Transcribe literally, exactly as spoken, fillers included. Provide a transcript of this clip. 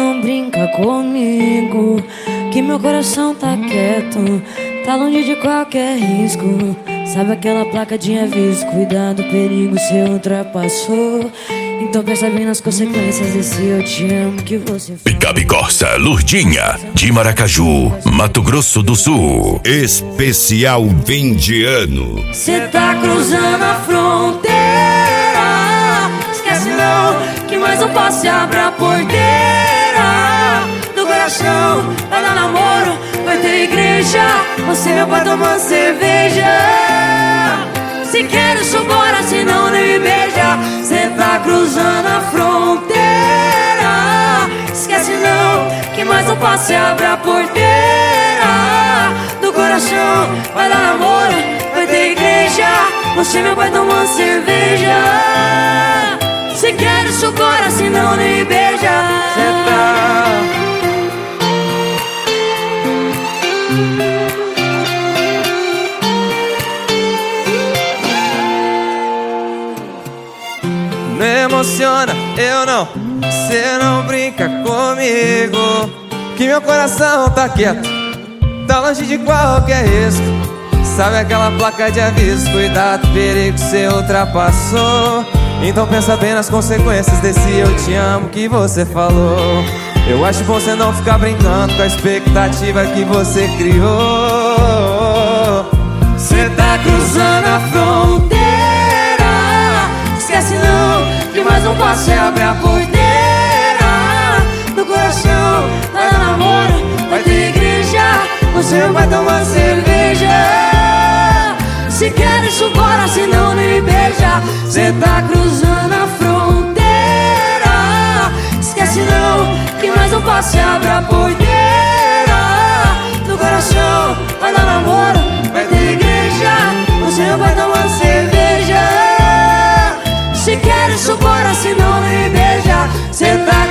não brinca comigo, que meu coração tá quieto, tá longe de qualquer risco. Sabe aquela placa de aviso, cuidado, perigo, cê ultrapassou. Então pensa bem nas consequências desse eu te amo que você fez. Picape Corsa Lurdinha, de Maracaju, Mato Grosso do Sul. Especial fim de ano. Cê tá cruzando a fronteira, esquece não, que mais um passo e abre a porteira do coração. Vai dar namoro, vai ter igreja, você meu pai tomando cerveja. Se quer isso bora, senão nem me beija. Cê tá cruzando a fronteira, esquece não, que mais um passo e abre a porteira do coração. Vai dar namoro, vai ter igreja, você meu pai tomando cerveja. Se quer isso bora, senão nem me beija. Cê tá não emociona, eu não, cê não brinca comigo, que meu coração tá quieto, tá longe de qualquer risco. Sabe aquela placa de aviso, cuidado, perigo, cê ultrapassou. Então pensa bem nas consequências desse eu te amo que você falou. Eu acho bom cê não ficar brincando com a expectativa que você criou. Cê tá cruzando a fronteira, esquece não, que mais um passo e abre a porteira do coração. Vai dar namoro, vai ter igreja, você vai tomar cerveja. Se quer isso bora, senão nem me beija. Cê tá cruzando a fronteira, esquece não, que mais um passo e abre a porteira do coração. Vai dar namoro, vai ter igreja, você vai tomar cerveja. Se quer isso bora, senão nem me beija. Cê tá